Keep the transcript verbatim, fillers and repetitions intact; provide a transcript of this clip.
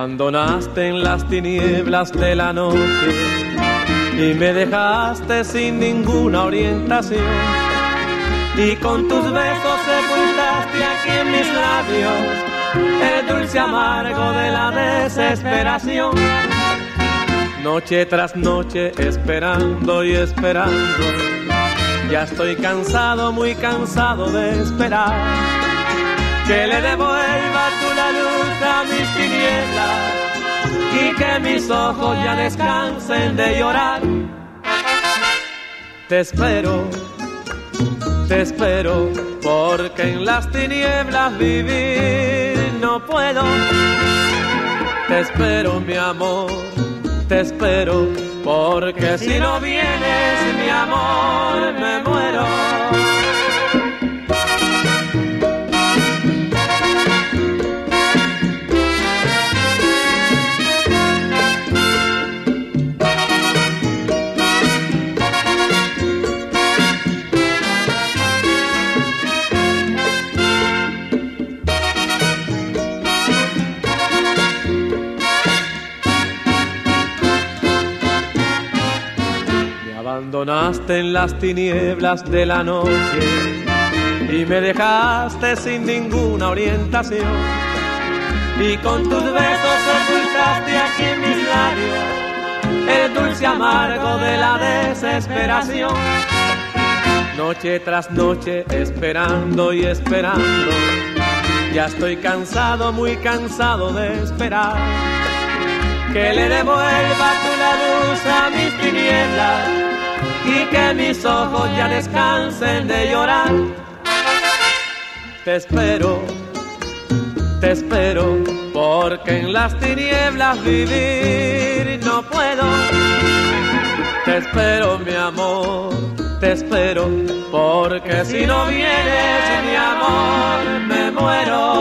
abandonaste en las tinieblas de la noche y me dejaste sin ninguna orientación, y con tus besos sepultaste aquí en mis labios el dulce amargo de la desesperación. Noche tras noche esperando y esperando, ya estoy cansado, muy cansado de esperar que le devuelva tú la luz a mis tinieblas y que mis ojos ya descansen de llorar. Te espero, te espero, porque en las tinieblas vivir no puedo. Te espero, mi amor, te espero, porque si no vienes, mi amor, me muero. Abandonaste en las tinieblas de la noche y me dejaste sin ninguna orientación, y con tus besos sepultaste aquí en mis labios el dulce amargo de la desesperación. Noche tras noche esperando y esperando, ya estoy cansado, muy cansado de esperar que le devuelva tú la luz a mis tinieblas y que mis ojos ya descansen de llorar. Te espero, te espero, porque en las tinieblas vivir no puedo. Te espero, mi amor, te espero, porque si no vienes, mi amor, me muero.